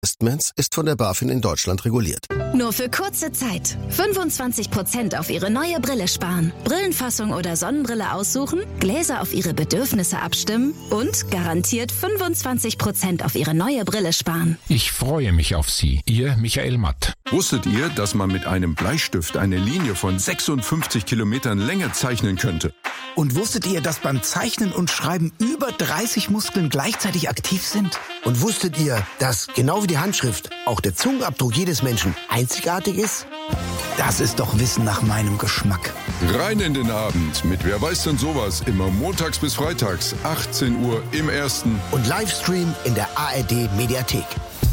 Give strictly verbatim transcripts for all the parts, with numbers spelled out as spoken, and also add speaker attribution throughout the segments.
Speaker 1: Investments ist von der BaFin in Deutschland reguliert.
Speaker 2: Nur für kurze Zeit. fünfundzwanzig Prozent auf Ihre neue Brille sparen. Brillenfassung oder Sonnenbrille aussuchen, Gläser auf Ihre Bedürfnisse abstimmen und garantiert fünfundzwanzig Prozent auf Ihre neue Brille sparen.
Speaker 3: Ich freue mich auf Sie. Ihr Michael Matt.
Speaker 4: Wusstet ihr, dass man mit einem Bleistift eine Linie von sechsundfünfzig Kilometern Länge zeichnen könnte?
Speaker 5: Und wusstet ihr, dass beim Zeichnen und Schreiben über dreißig Muskeln gleichzeitig aktiv sind?
Speaker 6: Und wusstet ihr, dass genau wie die Handschrift auch der Zungenabdruck jedes Menschen einzigartig ist?
Speaker 5: Das ist doch Wissen nach meinem Geschmack.
Speaker 4: Rein in den Abend mit Wer weiß denn sowas? Immer montags bis freitags, achtzehn Uhr im Ersten.
Speaker 6: Und Livestream in der A R D Mediathek.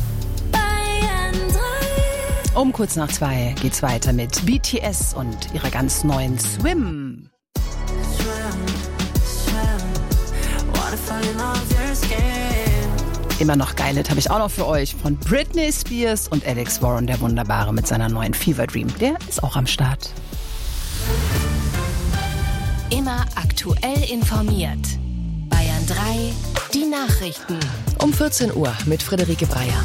Speaker 7: Um kurz nach zwei geht's weiter mit B T S und ihrer ganz neuen Swim. Immer noch geil, das habe ich auch noch für euch von Britney Spears und Alex Warren, der Wunderbare, mit seiner neuen Fever Dream. Der ist auch am Start.
Speaker 2: Immer aktuell informiert. Bayern drei, die Nachrichten.
Speaker 8: Um vierzehn Uhr mit Friederike Breyer.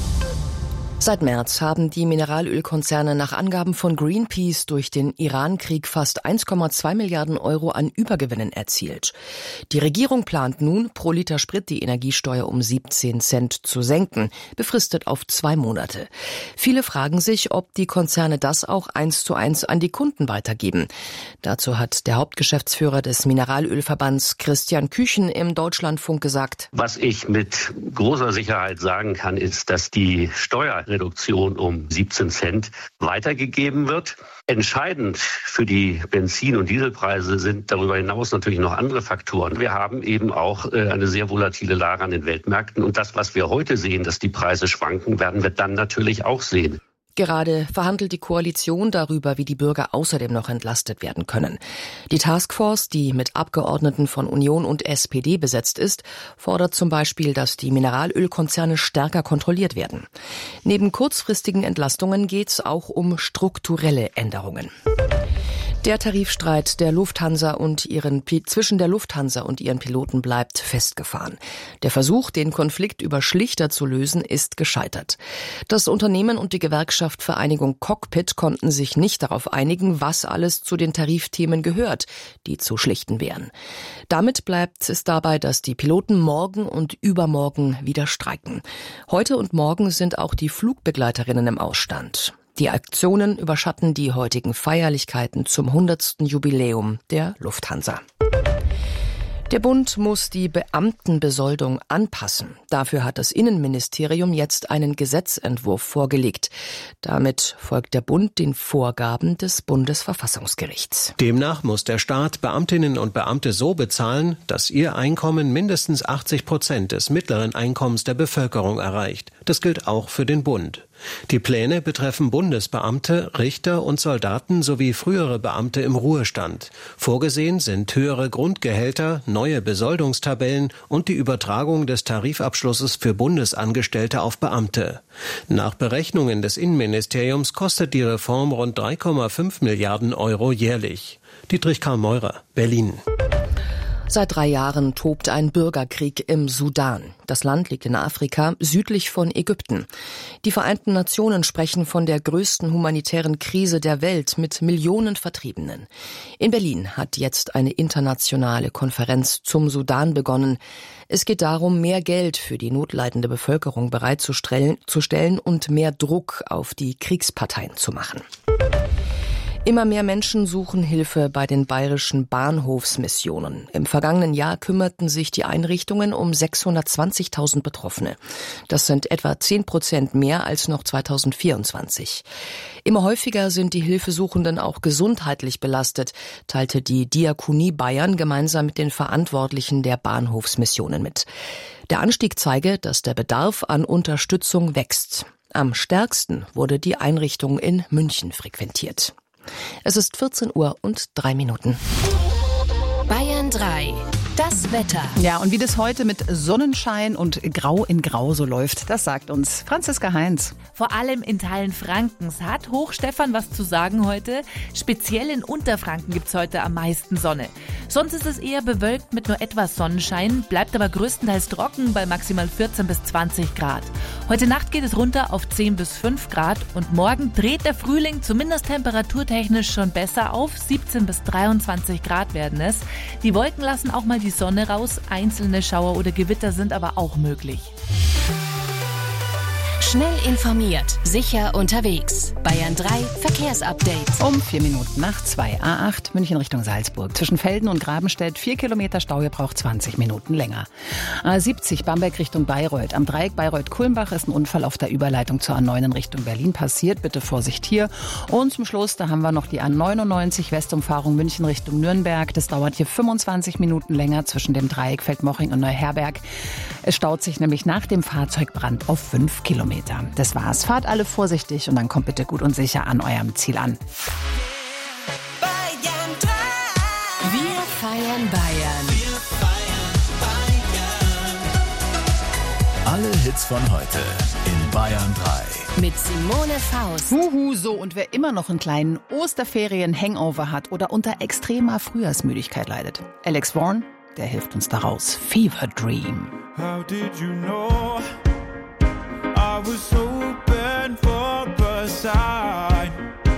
Speaker 8: Seit März haben die Mineralölkonzerne nach Angaben von Greenpeace durch den Iran-Krieg fast eins Komma zwei Milliarden Euro an Übergewinnen erzielt. Die Regierung plant nun, pro Liter Sprit die Energiesteuer um siebzehn Cent zu senken, befristet auf zwei Monate. Viele fragen sich, ob die Konzerne das auch eins zu eins an die Kunden weitergeben. Dazu hat der Hauptgeschäftsführer des Mineralölverbands Christian Küchen im Deutschlandfunk gesagt:
Speaker 9: Was ich mit großer Sicherheit sagen kann, ist, dass die Steuer Reduktion um siebzehn Cent weitergegeben wird. Entscheidend für die Benzin- und Dieselpreise sind darüber hinaus natürlich noch andere Faktoren. Wir haben eben auch eine sehr volatile Lage an den Weltmärkten. Und das, was wir heute sehen, dass die Preise schwanken, werden wir dann natürlich auch sehen.
Speaker 8: Gerade verhandelt die Koalition darüber, wie die Bürger außerdem noch entlastet werden können. Die Taskforce, die mit Abgeordneten von Union und S P D besetzt ist, fordert zum Beispiel, dass die Mineralölkonzerne stärker kontrolliert werden. Neben kurzfristigen Entlastungen geht es auch um strukturelle Änderungen. Der Tarifstreit der Lufthansa und ihren, zwischen der Lufthansa und ihren Piloten bleibt festgefahren. Der Versuch, den Konflikt über Schlichter zu lösen, ist gescheitert. Das Unternehmen und die Gewerkschaft Vereinigung Cockpit konnten sich nicht darauf einigen, was alles zu den Tarifthemen gehört, die zu schlichten wären. Damit bleibt es dabei, dass die Piloten morgen und übermorgen wieder streiken. Heute und morgen sind auch die Flugbegleiterinnen im Ausstand. Die Aktionen überschatten die heutigen Feierlichkeiten zum hundertsten Jubiläum der Lufthansa. Der Bund muss die Beamtenbesoldung anpassen. Dafür hat das Innenministerium jetzt einen Gesetzentwurf vorgelegt. Damit folgt der Bund den Vorgaben des Bundesverfassungsgerichts.
Speaker 10: Demnach muss der Staat Beamtinnen und Beamte so bezahlen, dass ihr Einkommen mindestens achtzig Prozent des mittleren Einkommens der Bevölkerung erreicht. Das gilt auch für den Bund. Die Pläne betreffen Bundesbeamte, Richter und Soldaten sowie frühere Beamte im Ruhestand. Vorgesehen sind höhere Grundgehälter, neue Besoldungstabellen und die Übertragung des Tarifabschlusses für Bundesangestellte auf Beamte. Nach Berechnungen des Innenministeriums kostet die Reform rund drei Komma fünf Milliarden Euro jährlich. Dietrich Karl Meurer, Berlin.
Speaker 8: Seit drei Jahren tobt ein Bürgerkrieg im Sudan. Das Land liegt in Afrika, südlich von Ägypten. Die Vereinten Nationen sprechen von der größten humanitären Krise der Welt mit Millionen Vertriebenen. In Berlin hat jetzt eine internationale Konferenz zum Sudan begonnen. Es geht darum, mehr Geld für die notleidende Bevölkerung bereitzustellen zu stellen und mehr Druck auf die Kriegsparteien zu machen. Immer mehr Menschen suchen Hilfe bei den bayerischen Bahnhofsmissionen. Im vergangenen Jahr kümmerten sich die Einrichtungen um sechshundertzwanzigtausend Betroffene. Das sind etwa zehn Prozent mehr als noch zweitausendvierundzwanzig. Immer häufiger sind die Hilfesuchenden auch gesundheitlich belastet, teilte die Diakonie Bayern gemeinsam mit den Verantwortlichen der Bahnhofsmissionen mit. Der Anstieg zeige, dass der Bedarf an Unterstützung wächst. Am stärksten wurde die Einrichtung in München frequentiert. Es ist vierzehn Uhr und drei Minuten.
Speaker 2: Bayern drei. Das Wetter.
Speaker 7: Ja, und wie das heute mit Sonnenschein und Grau in Grau so läuft, das sagt uns Franziska Heinz.
Speaker 11: Vor allem in Teilen Frankens hat Hochstefan was zu sagen heute. Speziell in Unterfranken gibt's heute am meisten Sonne. Sonst ist es eher bewölkt mit nur etwas Sonnenschein, bleibt aber größtenteils trocken bei maximal vierzehn bis zwanzig Grad. Heute Nacht geht es runter auf zehn bis fünf Grad und morgen dreht der Frühling zumindest temperaturtechnisch schon besser auf. siebzehn bis dreiundzwanzig Grad werden es. Die Wolken lassen auch mal die Sonne raus, einzelne Schauer oder Gewitter sind aber auch möglich.
Speaker 2: Schnell informiert, sicher unterwegs. Bayern drei Verkehrsupdate.
Speaker 7: Um vier Minuten nach zwei. A acht München Richtung Salzburg. Zwischen Velden und Grabenstedt vier Kilometer Stau, ihr braucht zwanzig Minuten länger. A siebzig Bamberg Richtung Bayreuth. Am Dreieck Bayreuth-Kulmbach ist ein Unfall auf der Überleitung zur A neun in Richtung Berlin passiert. Bitte Vorsicht hier. Und zum Schluss, da haben wir noch die A neunundneunzig Westumfahrung München Richtung Nürnberg. Das dauert hier fünfundzwanzig Minuten länger zwischen dem Dreieck Feldmoching und Neuherberg. Es staut sich nämlich nach dem Fahrzeugbrand auf fünf Kilometer. Das war's. Fahrt alle vorsichtig und dann kommt bitte gut und sicher an eurem Ziel an.
Speaker 2: Bayern drei. Wir feiern Bayern.
Speaker 12: Wir feiern Bayern. Alle Hits von heute in Bayern drei.
Speaker 2: Mit Simone Faust.
Speaker 7: Huhu, so. Und wer immer noch einen kleinen Osterferien-Hangover hat oder unter extremer Frühjahrsmüdigkeit leidet. Alex Warren, der hilft uns daraus. Fever Dream.
Speaker 13: How did you know? I was hoping for a sign.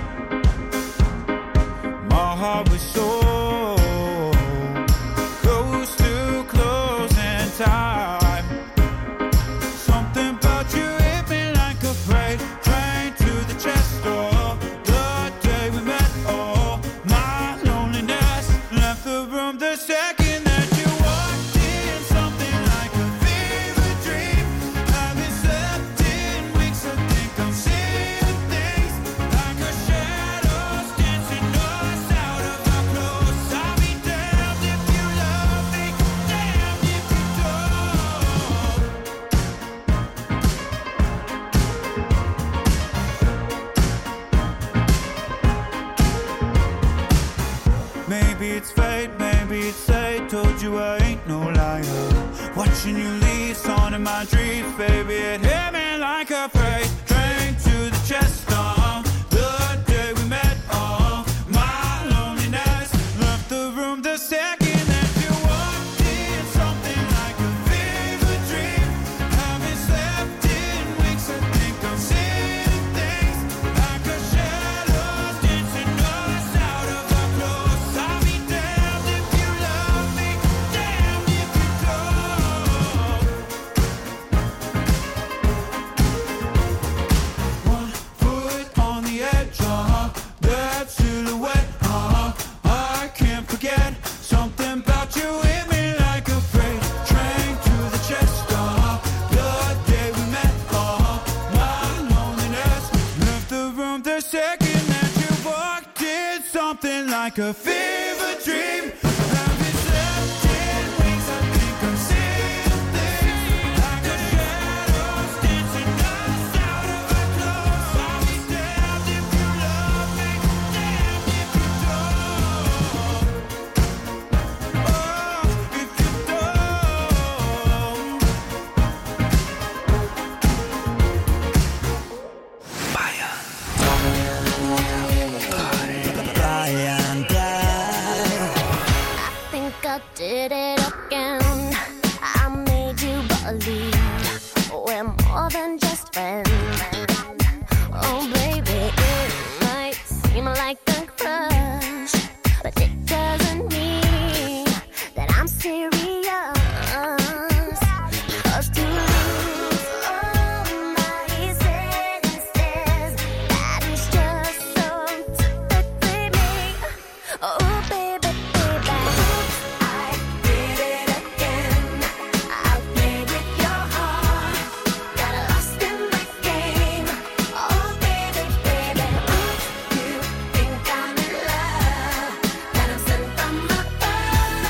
Speaker 13: My heart was so close to closing time. Something about you hit me like a freight train to the chest door. The day we met, oh, my loneliness left the room the second that you walked in. Something like a fever dream. Haven't slept in weeks, I think I'm seeing things like a shadows dancing us out of our clothes. I'll be damned if you love me, damned if you don't. Maybe it's fate, maybe it's fate. Told you I ain't no liar. Watching you leave, on in my dreams, baby. It hit me like a freight train to the chest. Uh, the day we met, oh, my loneliness left the room the second that you walked in. Something like a fever dream. Haven't slept in weeks, I think I'm seeing things like a shadows dancing us out of our clothes. I'll be damned if you love me, damned if you don't. One foot on the edge, uh-huh, that silhouette, uh-huh, I can't forget. Something about you hit me like a freight train to the chest, uh-huh, the day we met, uh-huh, my loneliness left the room the second that you walked in. Something like a fever dream. Haven't slept in weeks, I think I'm seeing things like a shadows dancing us out of our clothes. I'll be damned if you love me, damned if you don't. Oh, if you don't.
Speaker 12: Bayern drei.
Speaker 14: I think I did it again. I made you believe we're more than just friends. Oh, baby, it might seem like a crush, but it doesn't mean that I'm serious. 'Cause to lose all my senses, that is just so typically me. Oh, baby, baby, I did it again. I played with your heart, got lost in my game. Oh, baby, baby, you think I'm in love, that I'm sent from above.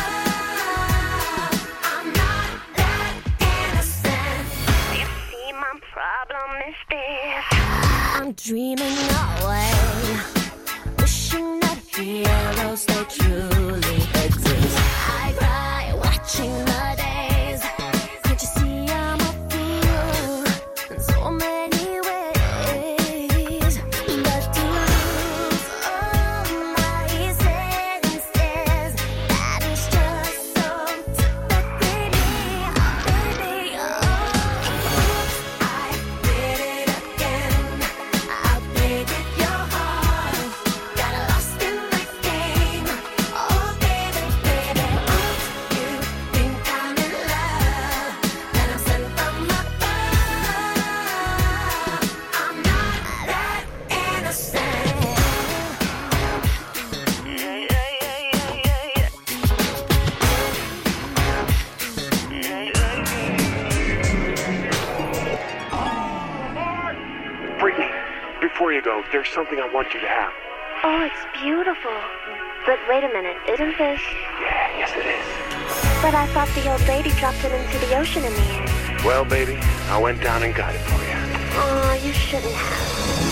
Speaker 14: I'm not that innocent. You see, my problem is this: I'm dreaming away, wishing that heroes they truly exist. watching the days. Can't you see I'm a fool in so many ways? But to lose all my senses, that is just so typically me, baby. Oh, I did it again. I played with your heart, got lost in the game. Oh, baby, baby, oh, you think I'm in love, then I'm sent from above. I'm not that innocent.
Speaker 15: Brittany, before you go, there's something I want you to have.
Speaker 14: Oh, it's beautiful. But wait a minute, isn't this?
Speaker 15: Yeah, yes it is.
Speaker 14: But I thought the old lady dropped it into the ocean in the air.
Speaker 15: Well, baby, I went down and got it for you.
Speaker 14: Oh, you shouldn't have.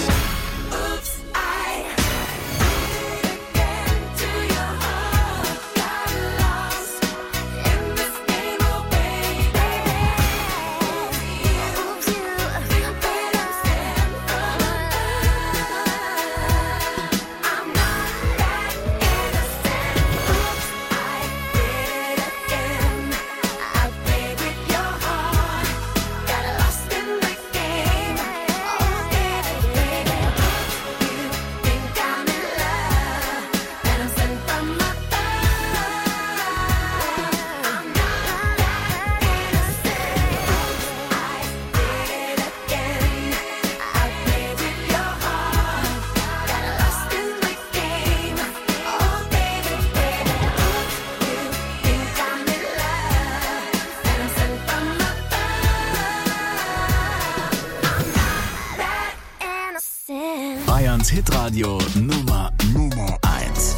Speaker 12: Bayerns Hitradio Nummer Nummer eins.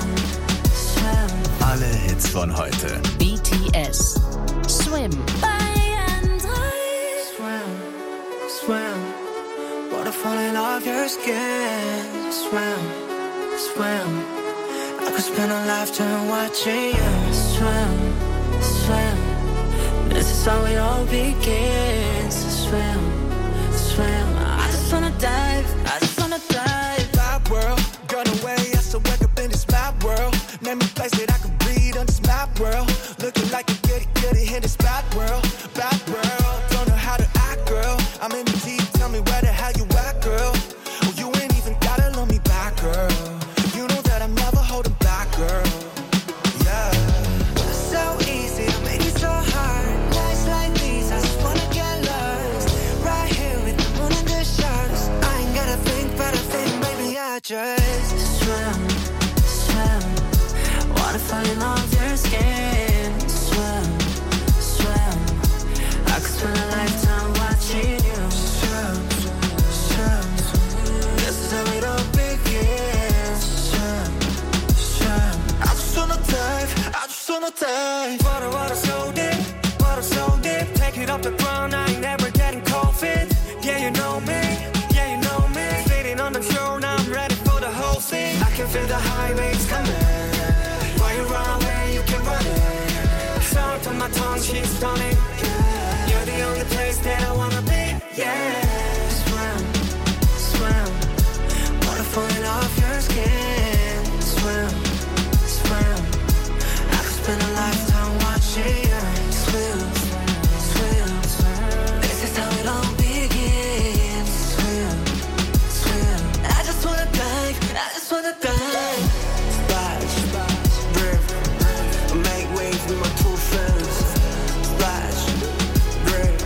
Speaker 12: Alle Hits von heute.
Speaker 7: B T S. Swim.
Speaker 16: Swim, swim. Water falling off your skin. Swim, swim. I could spend a lifetime watching you. Swim, swim. This is how it all begins. Swim, swim. I just wanna dive. I just wanna dive.
Speaker 17: Map world, gun away. I still wake up in this map world. Name a place that I can breathe on this map world. Looking like a goody goody in this bad world. Bad world, don't know how to act, girl. I'm in the deep, tell me where the hell you at, girl. Oh, you ain't even gotta love me back, girl. You know that I'm never holding back, girl. Yeah.
Speaker 16: So easy to make it so hard. Nights like these, I just wanna get lost. Right here with the moon and the stars. I ain't gotta think, but I think maybe I just swim, swim. Water falling off your skin. Swim, swim. I could spend a lifetime watching you. Swim, swim. This is how it all begins. Swim, swim.
Speaker 17: I just wanna dive, I just wanna dive.
Speaker 16: Water, water so deep, water so deep. Take it off the ground, I ain't never getting cold feet.
Speaker 17: Yeah, you know me, yeah, you know me.
Speaker 16: Sitting on the shore, now I'm ready for the whole scene.
Speaker 17: I can feel the high waves coming. Why you run away, you can run it.
Speaker 16: Sound on my tongue, she's stunning. You're the only place that I wanna be. Yeah. Swim, swim. Water falling off your skin. Swim, swim. I could spend a lifetime watching you. Swim, swim, swim. This is how it all begins. Swim, swim. I just wanna dive. I just wanna dive.
Speaker 17: Splash, rip, make waves with my two friends. Splash, rip,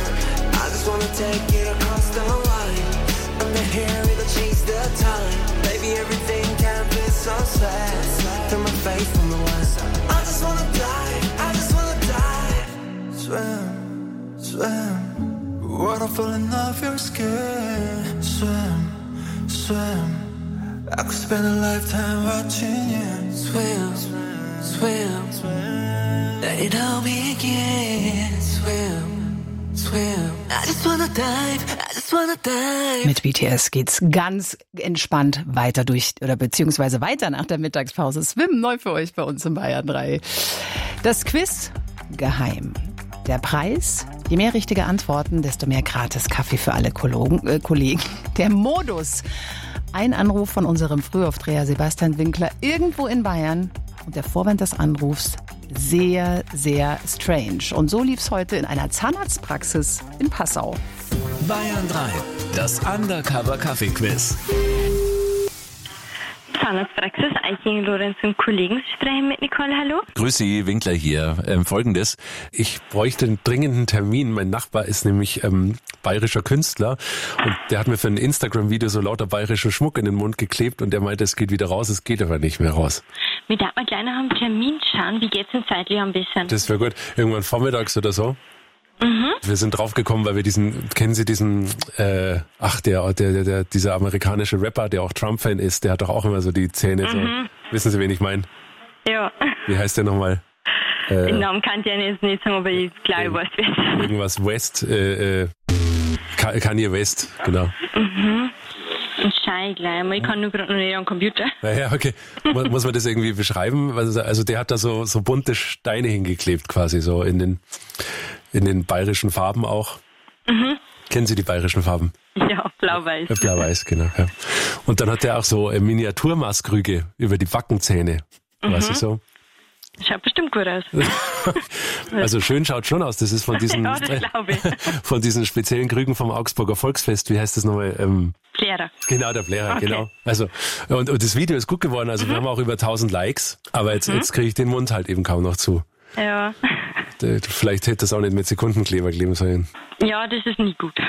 Speaker 17: I just wanna take it across the line. Under here, it'll change the time. Baby, everything can be so sad. Through my face from the west. I just wanna dive, I just wanna dive.
Speaker 16: Swim, swim. Water falling off your skin. Swim, swim. I could spend a lifetime watching you. Swim, swim, swim. Let it all begin. Swim, swim. I just wanna dive, I just wanna dive.
Speaker 7: Mit B T S geht's ganz entspannt weiter durch, oder beziehungsweise weiter nach der Mittagspause. Swim neu für euch bei uns in Bayern drei. Das Quiz geheim. Der Preis? Je mehr richtige Antworten, desto mehr Gratis-Kaffee für alle Kologen, äh, Kollegen. Der Modus? Ein Anruf von unserem Frühaufdreher Sebastian Winkler irgendwo in Bayern und der Vorwand des Anrufs sehr, sehr strange. Und so lief's heute in einer Zahnarztpraxis in Passau.
Speaker 12: Bayern drei, das Undercover-Kaffee-Quiz.
Speaker 18: Zahnarztpraxis, Eiching, Lorenz und Kollegen. Sie sprechen mit Nicole, hallo?
Speaker 19: Grüß Sie, Winkler hier. Ähm, Folgendes, ich bräuchte einen dringenden Termin. Mein Nachbar ist nämlich ähm, bayerischer Künstler und der hat mir für ein Instagram-Video so lauter bayerischer Schmuck in den Mund geklebt und der meinte, es geht wieder raus, es geht aber nicht mehr raus.
Speaker 18: Wir darf mal gleich nach einem Termin schauen. Wie geht's denn zeitlich am besten?
Speaker 19: Das wäre gut. Irgendwann vormittags oder so.
Speaker 18: Mhm.
Speaker 19: Wir sind draufgekommen, weil wir diesen, kennen Sie diesen, äh, ach, der, der, der, der, dieser amerikanische Rapper, der auch Trump-Fan ist, der hat doch auch immer so die Zähne, so.
Speaker 18: Mhm.
Speaker 19: Wissen Sie, wen ich meine?
Speaker 18: Ja.
Speaker 19: Wie heißt der nochmal? Äh,
Speaker 18: Den Namen kann ich ja jetzt nicht sagen, aber ich glaube, ich weiß es.
Speaker 19: Irgendwas West, äh, äh, Kanye West, genau.
Speaker 18: Mhm. Und schau gleich mal, ich kann nur gerade noch nicht am Computer.
Speaker 19: Naja, okay. Muss man das irgendwie beschreiben? Also der hat da so, so bunte Steine hingeklebt quasi, so in den, in den bayerischen Farben auch. Mhm. Kennen Sie die bayerischen Farben?
Speaker 18: Ja, blau-weiß.
Speaker 19: Ja, blau-weiß, genau. Ja. Und dann hat er auch so Miniaturmaßkrüge über die Backenzähne,
Speaker 18: Mhm.
Speaker 19: weißt du so?
Speaker 18: Schaut bestimmt gut aus.
Speaker 19: Also schön schaut schon aus. Das ist von diesen,
Speaker 18: Ja, das glaube ich.
Speaker 19: von diesen speziellen Krügen vom Augsburger Volksfest. Wie heißt das nochmal? Ähm,
Speaker 18: Plärrer.
Speaker 19: Genau, der Plärrer,
Speaker 18: Okay.
Speaker 19: genau. Also, und, und das Video ist gut geworden. Also wir haben auch über tausend Likes. Aber jetzt,
Speaker 18: Mhm.
Speaker 19: jetzt kriege ich den Mund halt eben kaum noch zu.
Speaker 18: Ja.
Speaker 19: D- Vielleicht hätte das auch nicht mit Sekundenkleber kleben sollen.
Speaker 18: Ja, das ist nie gut.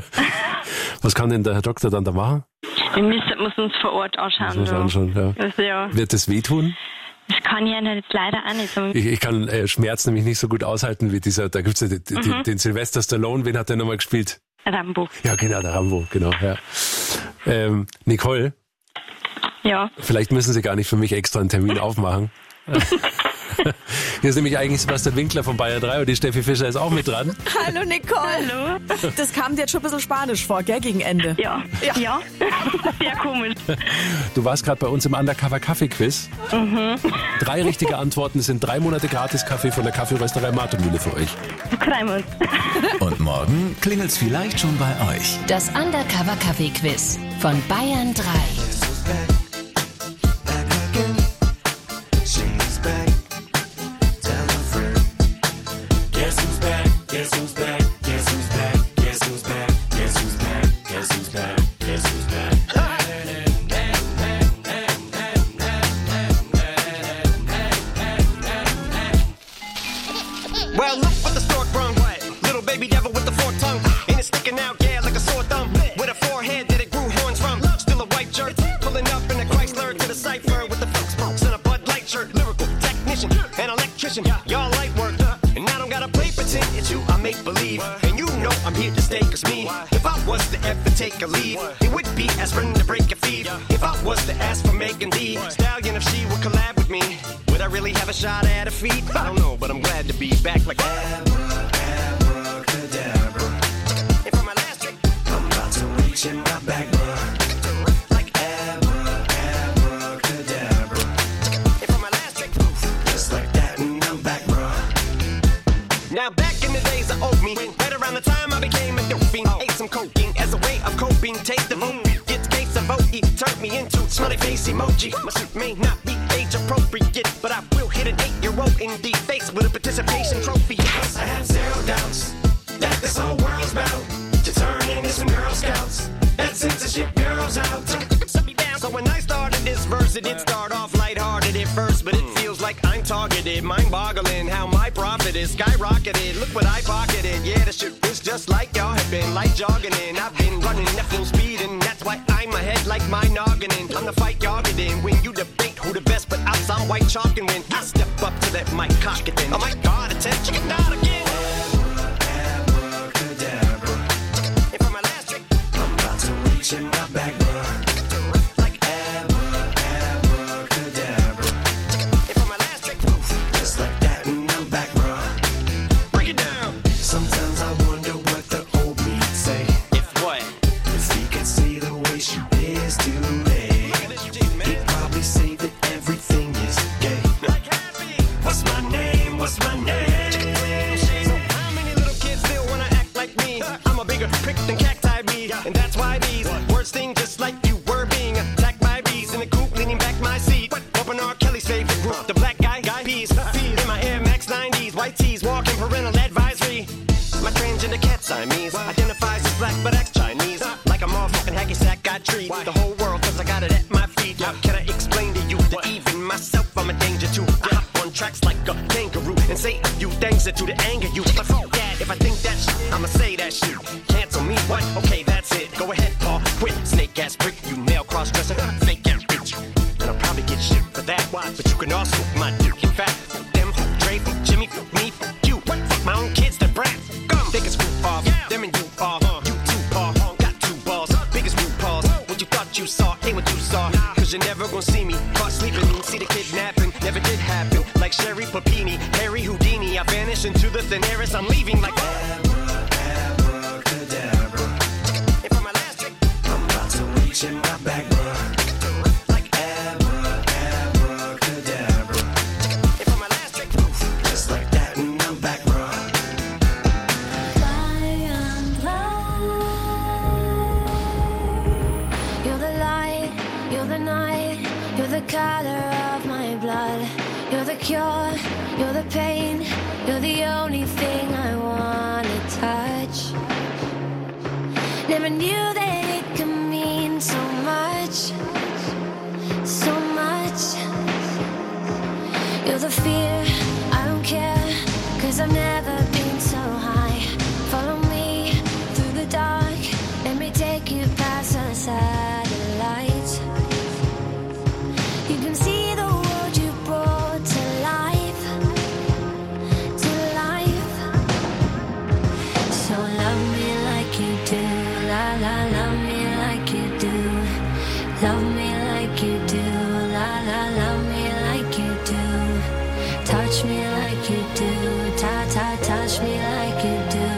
Speaker 19: Was kann denn der Herr Doktor dann da machen?
Speaker 18: Wir müssen muss uns vor Ort anschauen.
Speaker 19: Muss man anschauen, ja.
Speaker 18: Also, ja.
Speaker 19: Wird das wehtun?
Speaker 18: Das kann ich ja jetzt leider auch nicht. Aber
Speaker 19: Ich, ich kann äh, Schmerz nämlich nicht so gut aushalten wie dieser, da gibt's ja die, die,
Speaker 18: Mhm.
Speaker 19: den Sylvester Stallone, wen hat der nochmal gespielt?
Speaker 18: Rambo.
Speaker 19: Ja, genau, der Rambo, genau, ja. Ähm, Nicole,
Speaker 18: Ja.
Speaker 19: vielleicht müssen Sie gar nicht für mich extra einen Termin aufmachen. Hier ist nämlich eigentlich Sebastian Winkler von Bayern drei und die Steffi Fischer ist auch mit dran.
Speaker 20: Hallo Nicole.
Speaker 18: Hallo.
Speaker 20: Das kam dir jetzt schon ein bisschen Spanisch vor, gell, gegen Ende?
Speaker 18: Ja. Ja. ja. Sehr komisch.
Speaker 19: Du warst gerade bei uns im Undercover-Kaffee-Quiz.
Speaker 18: Mhm.
Speaker 19: Drei richtige Antworten sind drei Monate Gratis-Kaffee von der Kaffeerösterei Martermühle für euch.
Speaker 18: Freuen wir uns.
Speaker 12: Und morgen klingelt's vielleicht schon bei euch.
Speaker 2: Das Undercover-Kaffee-Quiz von Bayern drei.
Speaker 17: She's back. Tell a friend. Guess who's back? Guess who's back? Guess who's back? Guess who's back? Guess who's back? Guess who's back? Guess who's back?
Speaker 21: Well, look what the stork brung. Little baby devil with the forked tongue. And it's sticking out, yeah, like a sore thumb. With a forehead that it grew horns from. Still a white shirt. Pulling up in a Chrysler to the cipher with the folks smokes and a Bud Light shirt. Lyrical technician, an electrician. Y'all light work. And I don't gotta play pretend. It's you I make believe. And you know I'm here to stay, cause me. If I was to ever take a leave, it would be aspirin to break a feed. If I was to ask for Megan Thee Stallion, if she would collab with me, would I really have a shot at a feat? I don't know, but I'm glad to be back like
Speaker 17: Abracadabra.
Speaker 21: And for my last trick,
Speaker 17: I'm about to reach in my back, bruh. Like abra, abracadabra.
Speaker 21: and for my last trick,
Speaker 17: Just like that, and I'm back, bruh.
Speaker 21: now back in the days of old me, right around the time I became a dope fiend, ate some cocaine as a way of coping. Taste of opiate, gets case of O E, turned me into smiley face emoji. My suit may not be age appropriate, but I will hit an eight-year-old in the face with a participation trophy.
Speaker 17: Yes, I have zero doubts that this whole world's about to turn into some Girl Scouts. That censorship girls out.
Speaker 21: So when I started this verse, it did start off lighthearted at first, but it feels like I'm targeted. Mind-boggling how my profit is skyrocketed. Look what I pocketed. Yeah, the shit is just like y'all have been, like jogging in. I've been running at full speed, and that's why I'm ahead like my noggin. I'm the fight y'all get in. When you debate who the best, but I'm some white chalk, and when I step up to that mic, cock it then. Oh my God, attention, not again.
Speaker 17: Abracadabra.
Speaker 21: And for my last trick,
Speaker 17: I'm about to reach in my back, bruh.
Speaker 21: like
Speaker 17: Abra, abracadabra.
Speaker 21: and for my last trick,
Speaker 17: Just like that, and I'm back, bruh.
Speaker 21: break it down.
Speaker 17: Sometimes I wonder what the old me'd say.
Speaker 21: If what?
Speaker 17: If he could see the way she is today, he'd probably say that everything is gay. What's my name? What's my name?
Speaker 21: that's why these words sting just like you were being attacked by bees in the coop, leaning back my seat. Open R. Kelly's favorite group, the black guy, guy peas. In my Air Max nineties, white tees, walking parental advisory. My transgender cat Siamese identifies as black but acts Chinese. Like a motherfucking hacky sack, got treat the whole world cause I got it at my feet. How can I explain to you that even myself I'm a danger to? I hop on tracks like a kangaroo and say a few things that do to anger you. But fuck that, if I think that shit, I'ma say that shit. Cancel me, what? Okay, that's it. Go ahead, Paul, quit. Snake ass prick, you nail cross-dresser, fake ass bitch. And I'll probably get shit for that. But you can also my dick. In fact, fuck them, Dre, fuck Jimmy, fuck me, fuck you. Fuck my own kids, the brat. Think it's roof off, them and you off. You two paw, got two balls, biggest root paws. What you thought you saw ain't what you saw. Cause you're never gonna see me caught sleeping. See the kidnapping, never did happen. Like Sherry Papini, Harry Houdini. I vanish into the thin air as I'm leaving like abracadabra. And for my last trick, I'm about to reach in my back, bruh. Like abra, abracadabra. And for my last trick, just like that and I'm back, bruh.
Speaker 14: You're the light, you're the night, you're the color of my blood. You're the cure, you're the pain, you're the only thing I wanna touch. Never knew that it could mean so much, so much. You're the fear, I don't care, cause I've never been so high. Follow me through the dark, let me take you past the satellites. You can see the world you brought to life, to life. So love me like you do, la la, love me like you do. Love me like you do, la la, love me like you do. Touch me like you do, ta ta, touch me like you do.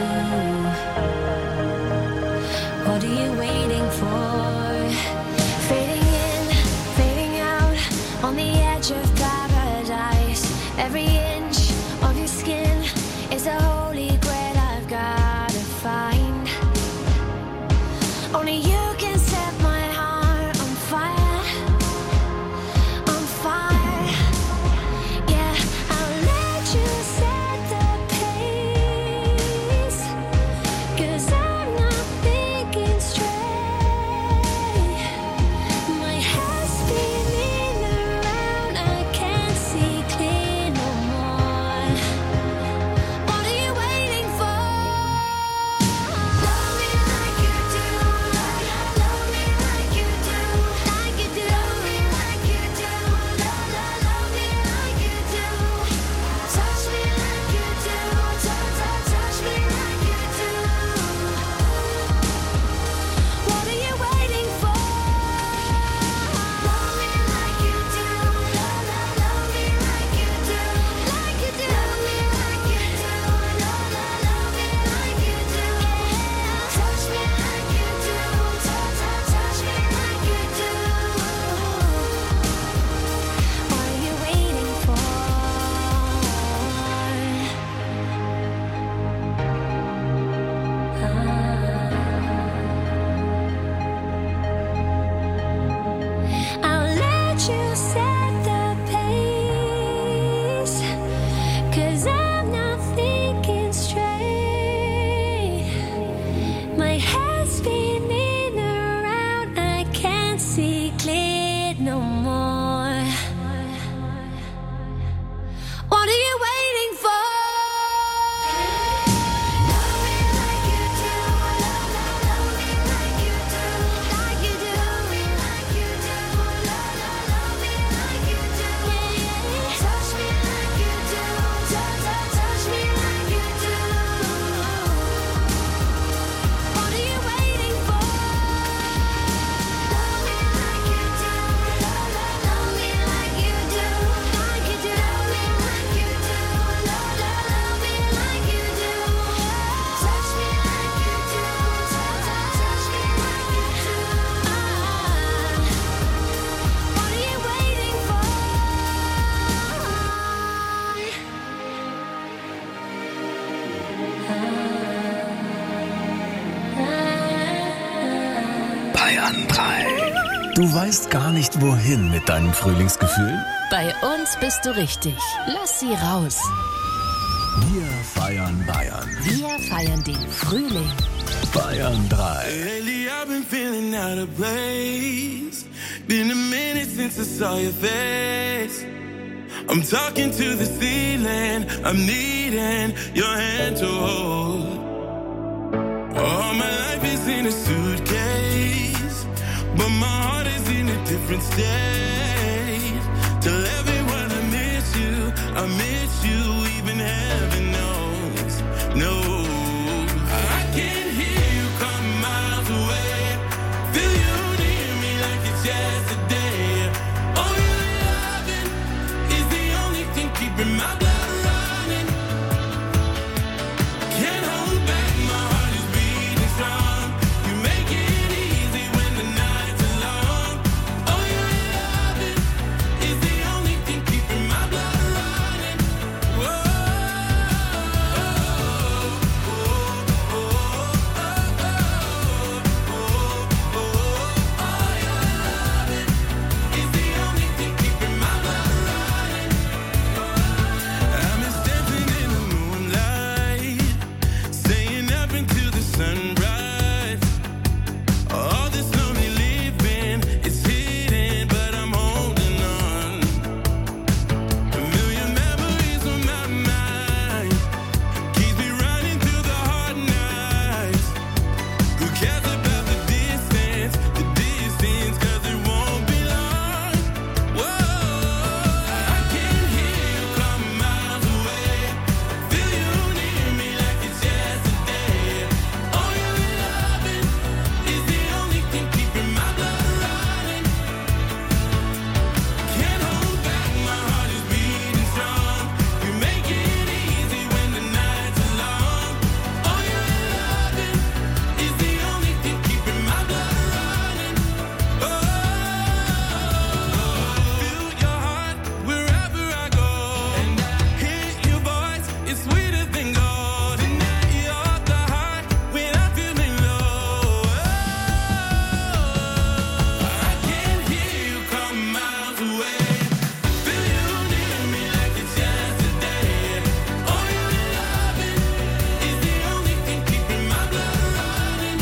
Speaker 14: What are you waiting for? Fading in, fading out, on the edge of paradise. Every inch of your skin is a holy grail I've gotta find. Only you can set my heart on fire, on fire. Yeah, I'll let you set the pace, cause I'm not thinking straight. My head's spinning around, I can't see clear no more. What are you waiting for? Love me like you do, la la,
Speaker 12: Bayern drei. Du weißt gar nicht, wohin mit deinen Frühlingsgefühlen?
Speaker 2: Bei uns bist du richtig. Lass sie raus.
Speaker 12: Wir feiern Bayern.
Speaker 2: Wir feiern den Frühling.
Speaker 12: Bayern drei.
Speaker 1: Lately I've been feeling out of place. Been a minute since I saw your face. I'm talking to the ceiling. I'm needing your hand to hold. All my life is in a suitcase, but my heart is in a different state. Tell everyone I miss you, I miss you, even heaven knows. No, I can't hear you come miles away. Feel you near me like it's yesterday. Oh, your loving is the only thing keeping my blood running. Can't hold back, my heart is beating strong. You make it easy when the nights are long. Oh, your loving is the only thing keeping my blood running. Whoa, oh, oh, oh, oh, oh, oh, oh, oh, your loving is the only thing keeping my blood running. I'm stepping in the moonlight, staying up until the sunrise. All this lonely living, it's hidden, but I'm holding on. A million memories on my mind, keeps me running through the hard nights. Who cares about the distance, the distance, 'cause it won't be long. Whoa, I can hear you come miles away. Feel you near me like it's yesterday. Oh, your loving is the only thing keeping my blood running. Can't hold back, my heart is beating strong. You make it easy when the nights are long. Oh, your loving is the only thing keeping my blood running. Oh, feel your heart wherever I go, and I hear your voice, it's sweeter than gold. And now you're the heart when I'm feeling low. I can hear you come miles away. Feel you near me like it's yesterday. Oh, your loving is the only thing keeping my blood running.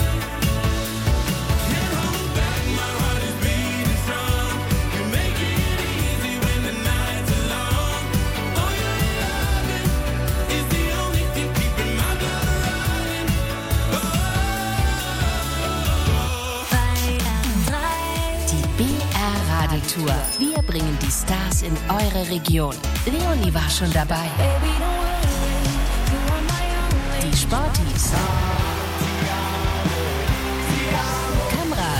Speaker 1: Can't hold back, my heart is beating strong. You make it easy when the nights are long. Oh, your loving is the only thing keeping my blood running.
Speaker 2: Die B R-Radeltour. Wir bringen die Stars in eure Region. Leonie war schon dabei. Die Sporties. Kamrat.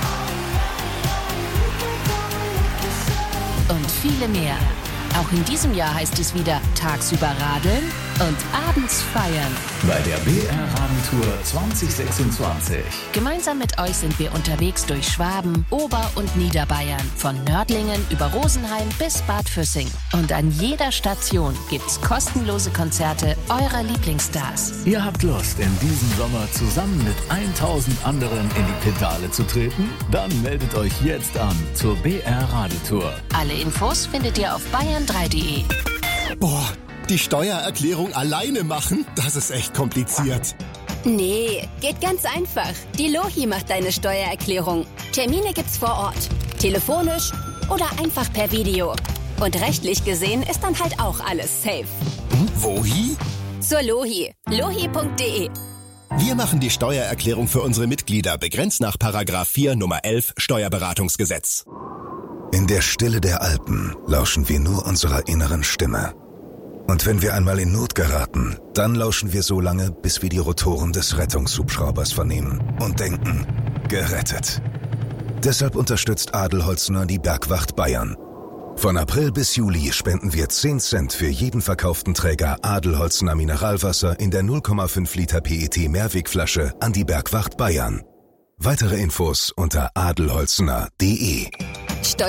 Speaker 2: Und viele mehr. Auch in diesem Jahr heißt es wieder tagsüber radeln und abends feiern.
Speaker 12: Bei der B R-Radeltour zwanzig sechsundzwanzig.
Speaker 2: Gemeinsam mit euch sind wir unterwegs durch Schwaben, Ober- und Niederbayern. Von Nördlingen über Rosenheim bis Bad Füssing. Und an jeder Station gibt's kostenlose Konzerte eurer Lieblingsstars.
Speaker 12: Ihr habt Lust, in diesem Sommer zusammen mit tausend anderen in die Pedale zu treten? Dann meldet euch jetzt an zur B R-Radeltour.
Speaker 2: Alle Infos findet ihr auf bayern drei punkt de.
Speaker 22: Boah, die Steuererklärung alleine machen, das ist echt kompliziert.
Speaker 23: Nee, geht ganz einfach. Die Lohi macht deine Steuererklärung. Termine gibt's vor Ort, telefonisch oder einfach per Video. Und rechtlich gesehen ist dann halt auch alles safe.
Speaker 22: Hm, wohi?
Speaker 23: Zur Lohi. lohi punkt de.
Speaker 22: Wir machen die Steuererklärung für unsere Mitglieder, begrenzt nach Paragraph vier Nummer elf Steuerberatungsgesetz.
Speaker 24: In der Stille der Alpen lauschen wir nur unserer inneren Stimme. Und wenn wir einmal in Not geraten, dann lauschen wir so lange, bis wir die Rotoren des Rettungshubschraubers vernehmen und denken, gerettet. Deshalb unterstützt Adelholzner die Bergwacht Bayern. Von April bis Juli spenden wir zehn Cent für jeden verkauften Träger Adelholzner Mineralwasser in der null Komma fünf Liter P E T Mehrwegflasche an die Bergwacht Bayern. Weitere Infos unter adelholzner punkt de.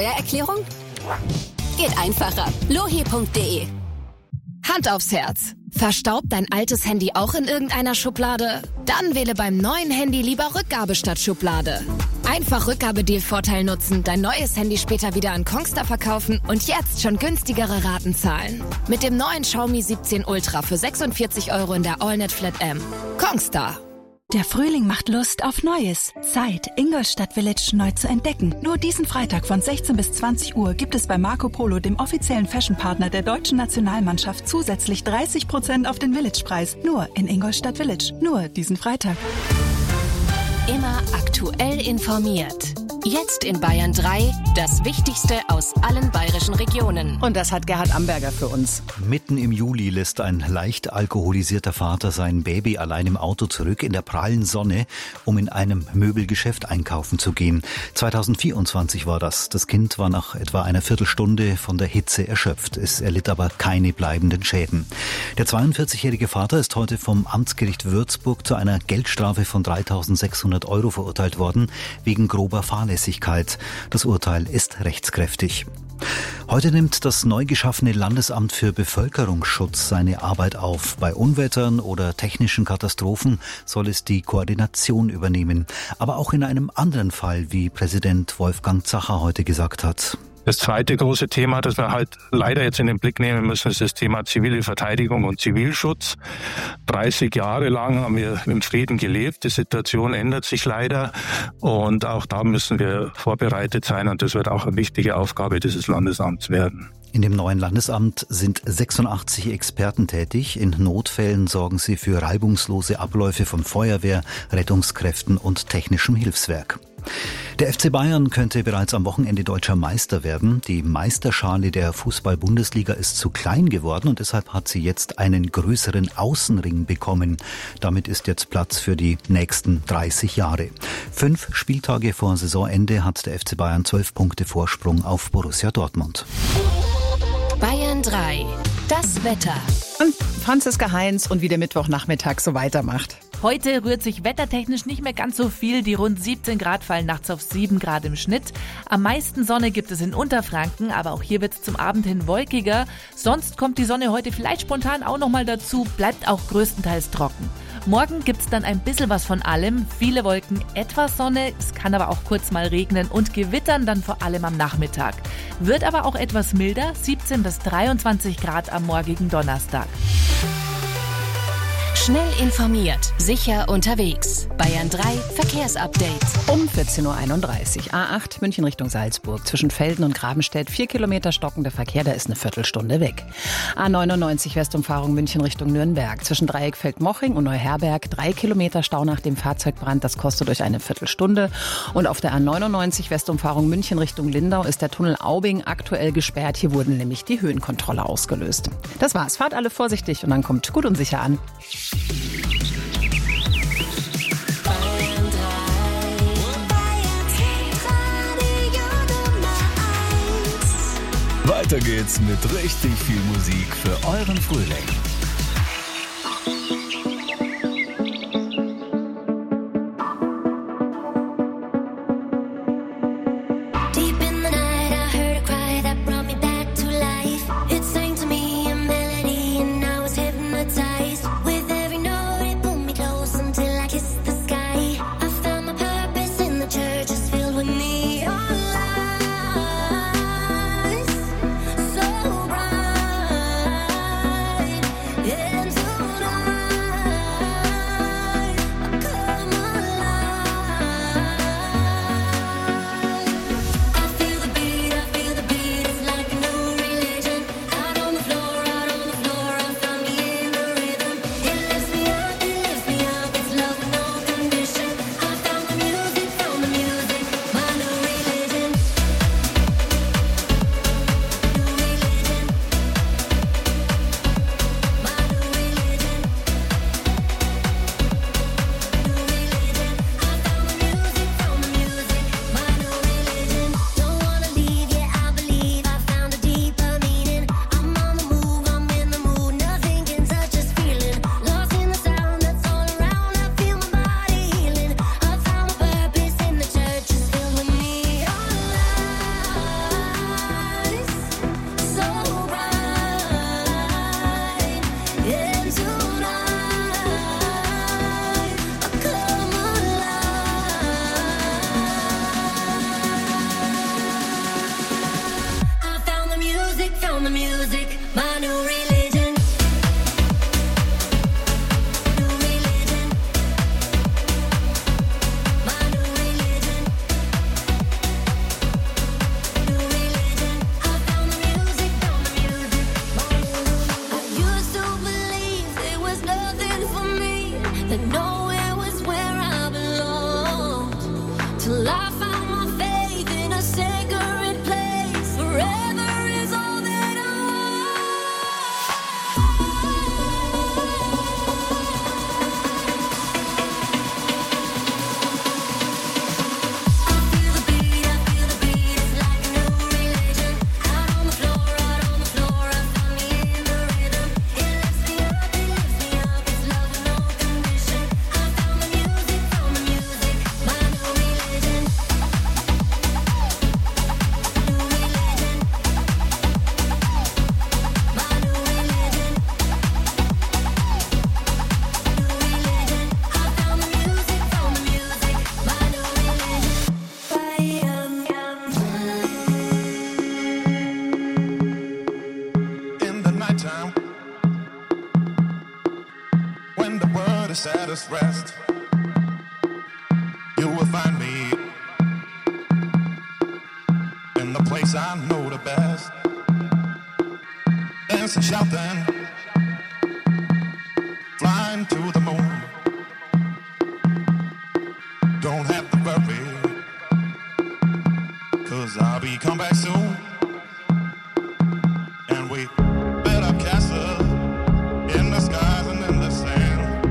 Speaker 23: Steuererklärung? Geht einfacher. lohi punkt de.
Speaker 20: Hand aufs Herz.
Speaker 3: Verstaubt dein altes Handy auch in irgendeiner Schublade? Dann wähle beim neuen Handy lieber Rückgabe statt Schublade. Einfach Rückgabedeal-Vorteil nutzen, dein neues Handy später wieder an Kongstar verkaufen und jetzt schon günstigere Raten zahlen. Mit dem neuen Xiaomi siebzehn Ultra für sechsundvierzig Euro in der AllNet Flat M. Kongstar.
Speaker 4: Der Frühling macht Lust auf Neues. Zeit, Ingolstadt Village neu zu entdecken. Nur diesen Freitag von sechzehn bis zwanzig Uhr gibt es bei Marco Polo, dem offiziellen Fashionpartner der deutschen Nationalmannschaft, zusätzlich dreißig Prozent auf den Village-Preis. Nur in Ingolstadt Village. Nur diesen Freitag.
Speaker 3: Immer aktuell informiert. Jetzt in Bayern drei, das Wichtigste aus allen bayerischen Regionen.
Speaker 7: Und das hat Gerhard Amberger für uns.
Speaker 5: Mitten im Juli lässt ein leicht alkoholisierter Vater sein Baby allein im Auto zurück in der prallen Sonne, um in einem Möbelgeschäft einkaufen zu gehen. zweitausendvierundzwanzig war das. Das Kind war nach etwa einer Viertelstunde von der Hitze erschöpft. Es erlitt aber keine bleibenden Schäden. Der zweiundvierzigjährige Vater ist heute vom Amtsgericht Würzburg zu einer Geldstrafe von dreitausendsechshundert Euro verurteilt worden, wegen grober Fahrlässigkeit. Das Urteil ist rechtskräftig. Heute nimmt das neu geschaffene Landesamt für Bevölkerungsschutz seine Arbeit auf. Bei Unwettern oder technischen Katastrophen soll es die Koordination übernehmen. Aber auch in einem anderen Fall, wie Präsident Wolfgang Zacher heute gesagt hat.
Speaker 6: Das zweite große Thema, das wir halt leider jetzt in den Blick nehmen müssen, ist das Thema zivile Verteidigung und Zivilschutz. dreißig Jahre lang haben wir im Frieden gelebt. Die Situation ändert sich leider und auch da müssen wir vorbereitet sein und das wird auch eine wichtige Aufgabe dieses Landesamts werden.
Speaker 5: In dem neuen Landesamt sind sechsundachtzig Experten tätig. In Notfällen sorgen sie für reibungslose Abläufe von Feuerwehr, Rettungskräften und technischem Hilfswerk. Der F C Bayern könnte bereits am Wochenende deutscher Meister werden. Die Meisterschale der Fußball-Bundesliga ist zu klein geworden und deshalb hat sie jetzt einen größeren Außenring bekommen. Damit ist jetzt Platz für die nächsten dreißig Jahre. Fünf Spieltage vor Saisonende hat der F C Bayern zwölf Punkte Vorsprung auf Borussia Dortmund.
Speaker 3: Bayern drei. Das Wetter.
Speaker 7: Und Franziska Heinz und wie der Mittwochnachmittag so weitermacht.
Speaker 11: Heute rührt sich wettertechnisch nicht mehr ganz so viel. Die rund siebzehn Grad fallen nachts auf sieben Grad im Schnitt. Am meisten Sonne gibt es in Unterfranken, aber auch hier wird es zum Abend hin wolkiger. Sonst kommt die Sonne heute vielleicht spontan auch nochmal dazu, bleibt auch größtenteils trocken. Morgen gibt's dann ein bisschen was von allem. Viele Wolken, etwas Sonne, es kann aber auch kurz mal regnen und gewittern dann vor allem am Nachmittag. Wird aber auch etwas milder, siebzehn bis dreiundzwanzig Grad am morgigen Donnerstag.
Speaker 3: Schnell informiert, sicher unterwegs. Bayern drei Verkehrsupdate.
Speaker 7: Um vierzehn Uhr einunddreißig. A acht München Richtung Salzburg. Zwischen Velden und Grabenstedt. Vier Kilometer stockender Verkehr, da ist eine Viertelstunde weg. A neunundneunzig Westumfahrung München Richtung Nürnberg. Zwischen Dreieckfeld-Moching und Neuherberg. Drei Kilometer Stau nach dem Fahrzeugbrand. Das kostet euch eine Viertelstunde. Und auf der A neunundneunzig Westumfahrung München Richtung Lindau ist der Tunnel Aubing aktuell gesperrt. Hier wurden nämlich die Höhenkontrolle ausgelöst. Das war's. Fahrt alle vorsichtig und dann kommt gut und sicher an.
Speaker 12: Weiter geht's mit richtig viel Musik für euren Frühling.
Speaker 14: till I found my faith in a sacred place. Forever is all that I
Speaker 1: at its rest, you will find me in the place I know the best. Dancing, shouting, flying to the moon. Don't have to worry, 'cause I'll be come back soon. And we built up castles in the skies and in the sand.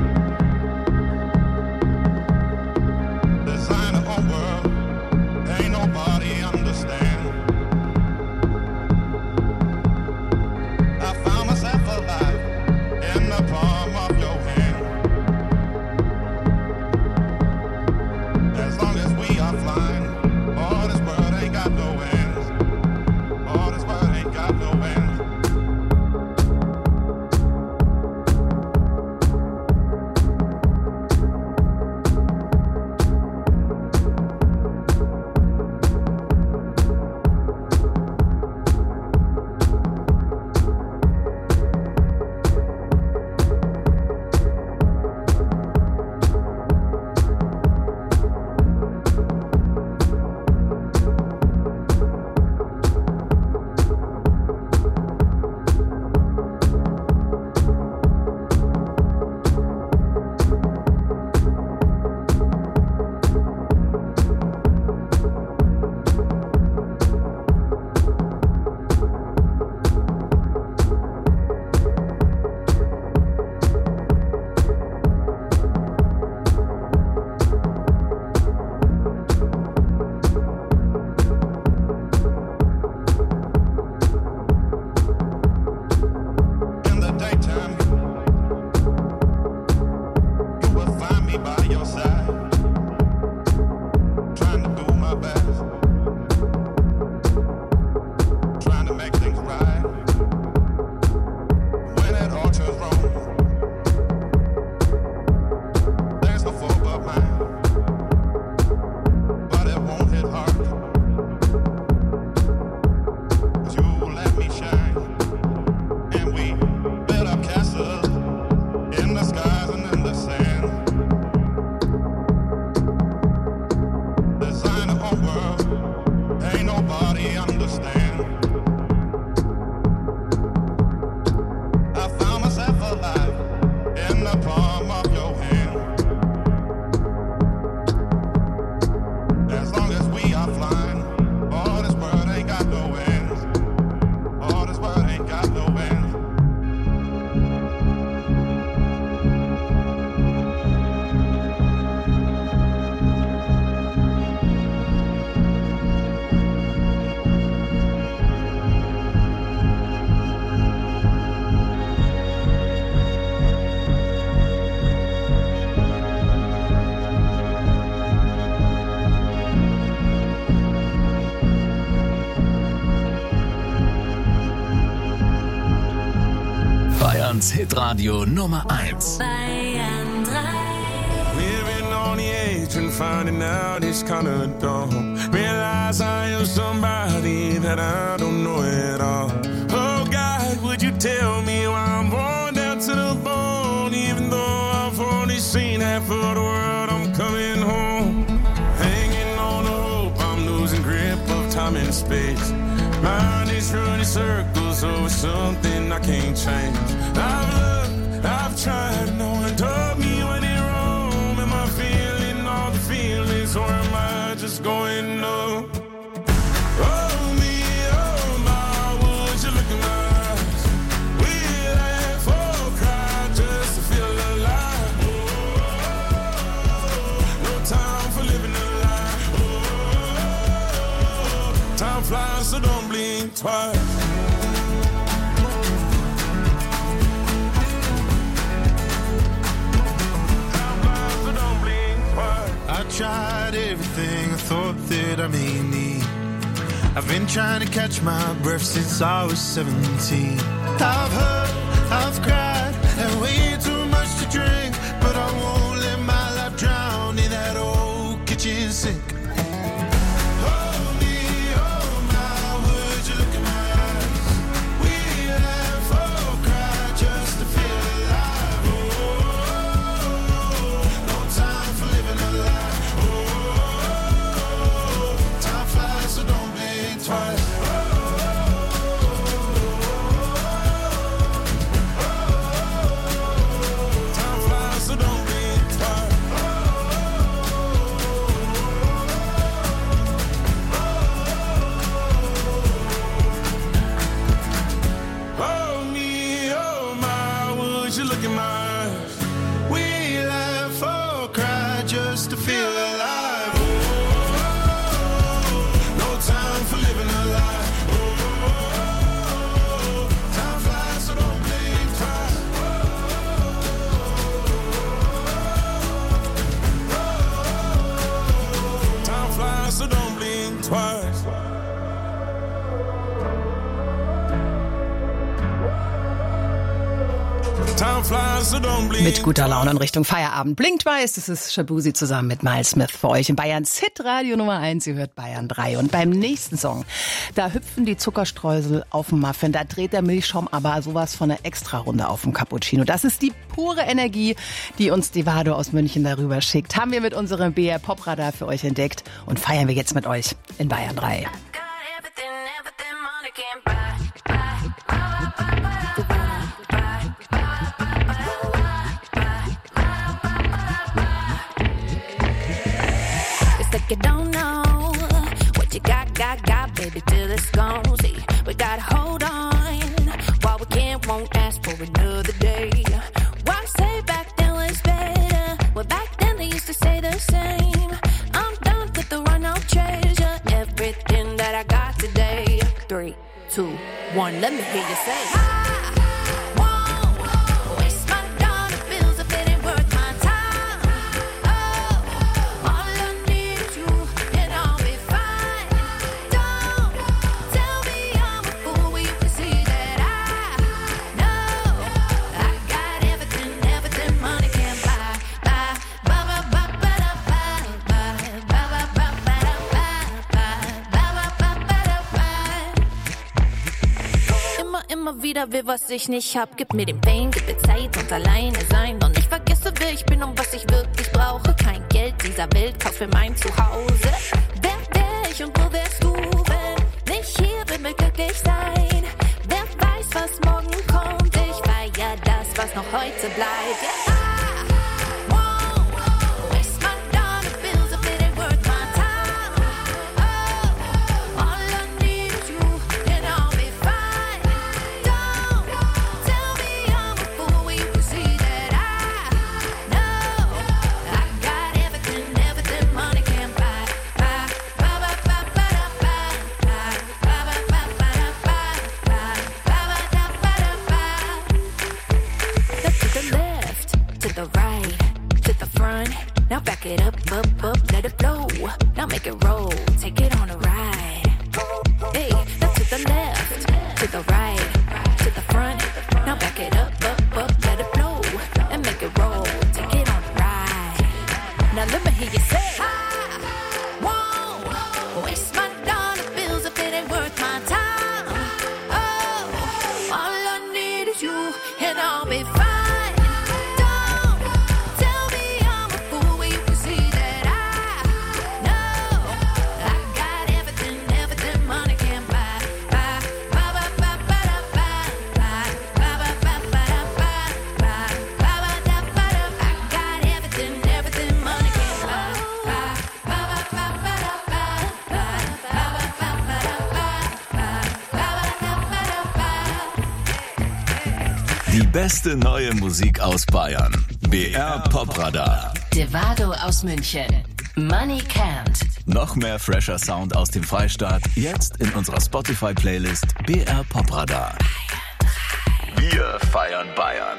Speaker 12: Hitradio Nummer eins.
Speaker 1: Living on the edge and finding out it's kinda dumb. Realize I am somebody that I don't know at all. Oh God, would you tell me why I'm born down to the bone? Even though I've only seen half of the world, I'm coming home. Hanging on the hope, I'm losing grip of time and space. Mind is running circles over something I can't change. I've looked, I've tried, no one told me when it wrong. Am I feeling all the feelings or am I sky just going up. Oh me, oh my, would you look in my eyes? We laugh or cry just to feel alive. Oh, no time for living a lie. Oh, time flies, so don't blink twice.
Speaker 8: I tried everything I thought that I may need. I've been trying to catch my breath since I was seventeen. I've hurt, I've cried, and way too much to drink, but I won't let my life drown in that old kitchen sink. Hold me, oh my, would you look in my eyes? We laugh or cry just to feel alive. Oh, no time for living a lie. So don't blink twice. Time flies, so don't blink twice. Oh me, oh my, would you look in my eyes? We laugh or cry just to feel alive. Time for living a lie. Oh, time flies, so don't blink twice. Oh, time flies, so don't blink twice. Time flies, so don't blink.
Speaker 7: Mit guter Laune in Richtung Feierabend. Blinkt weiß, das ist Shabuzi zusammen mit Miles Smith für euch in Bayerns Hit-Radio Nummer eins. Ihr hört Bayern drei. Und beim nächsten Song, da hüpfen die Zuckerstreusel auf dem Muffin. Da dreht der Milchschaum aber sowas von einer Extra-Runde auf dem Cappuccino. Das ist die pure Energie, die uns Devado aus München darüber schickt. Haben wir mit unserem B R Pop Radar für euch entdeckt und feiern wir jetzt mit euch in Bayern drei.
Speaker 9: You don't know what you got, got, got, baby, till it's gone. See, we gotta hold on while we can't, won't ask for another day. Why say back then was better? Well, back then they used to say the same. I'm done with the run, I'll treasure everything that I got today. Three, two, one, let me hear you say. Immer wieder will, was ich nicht hab. Gib mir den Pain, gib mir Zeit und alleine sein. Und ich vergesse, wer ich bin und was ich wirklich brauche. Kein Geld dieser Welt, kauf für mein Zuhause. Wer wär ich und wo wärst du, wenn nicht hier, wenn wir glücklich sein? Wer weiß, was morgen kommt? Ich feier das, was noch heute bleibt. Yeah. Now back it up, up, up, let it flow. Now make it roll, take it on a ride. Hey, now to the left, to the right, to the front. Now back it up, up, up, let it flow. And make it roll, take it on a ride. Now let me hear you say, I won't waste my dollar bills if it ain't worth my time. Oh, all I need is you and I'll be fine.
Speaker 12: Die beste neue Musik aus Bayern. B R Popradar.
Speaker 3: Devado aus München. Money Can't.
Speaker 12: Noch mehr fresher Sound aus dem Freistaat. Jetzt in unserer Spotify-Playlist B R Popradar. Wir feiern Bayern.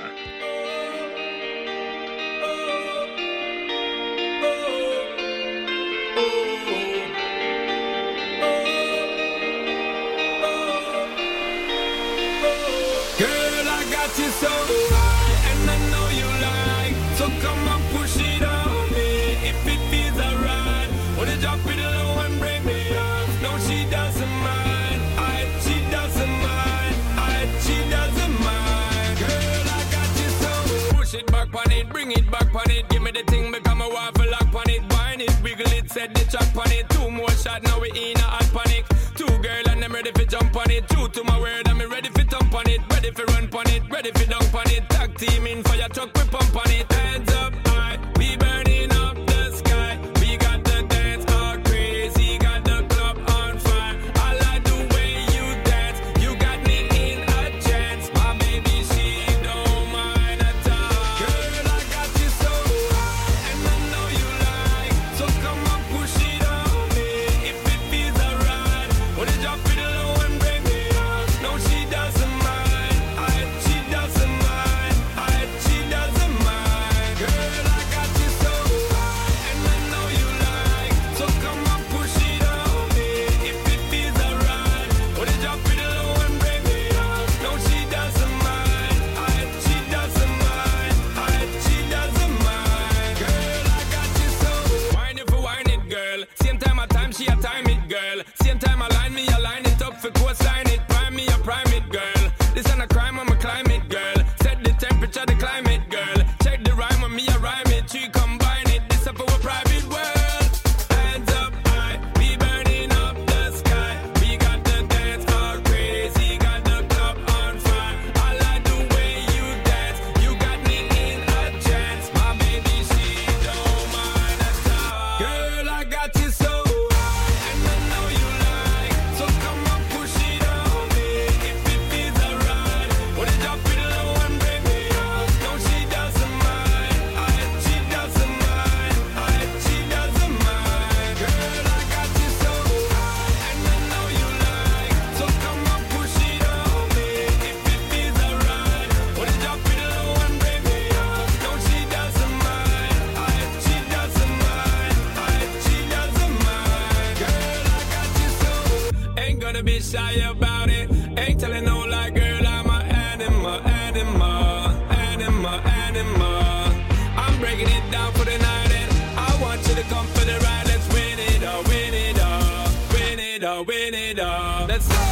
Speaker 1: Girl, I got you so high, and I know you like. So come on, push it on me. If it feels alright, wanna drop it low and break me off. No, she doesn't mind. I, she doesn't mind. I, she doesn't mind. Girl, I got you so. Push it back on it, bring it back on it. Give me the thing, become a waffle lock on it. Wine it, wiggle it, set the track on it. Two more shots, now we in a hot panic. Two girl and I'm ready for jump on it. True to my word, I'm ready for thump on it. Ready for run on it, ready for dunk on it. Tag team in for your truck, we pump on it. Hands up high, we burning up the sky. We got the dance all crazy, got the club on fire. I like the way you dance, you got me in a chance. My baby, she don't mind at all. Girl, I got you so high, and I know you like. So come on, push it on me. If it feels alright, wanna drop it low and break me off. No, she doesn't mind. I, she doesn't mind. I, she doesn't mind. Girl, I got you so high, and I know you like. So come on, push it on me. If it feels alright, wanna drop it low and break me off. No, she doesn't mind. I, she doesn't mind. I, she doesn't mind. Girl, I got you so. Wine it for wine it, girl. Same time a time, she a time it, girl. Same time I line me, I line it up for coastline it. Prime me, a prime it, girl. This ain't a crime, I'm a climate, girl. Set the temperature, the climate, girl. Check the rhyme with me, I rhyme it. She combine it, this up our private world. Hands up high, we burning up the sky. We got the dance all crazy, got the club on fire. I like the way you dance, you got me in a chance. My baby, she don't mind at all. Girl, I got you so high, and I know you like. So come on, push it on me. If it feels alright, wanna drop it low and break me off. No, she doesn't mind. I, she doesn't mind. I, she doesn't mind. Girl, I got you so high, and I know you like. So come on, push it on me. If it feels alright, wanna drop it low and break me off. No, she doesn't mind. I, she doesn't mind. I, she doesn't mind. Girl, I got you so. Ain't gonna be shy about it. Ain't telling no lie, girl. I'm a animal, animal, animal, animal. I'm breaking it down for the night, and I want you to come for the ride. Let's win it all, win it all, win it all, win it all. Let's go.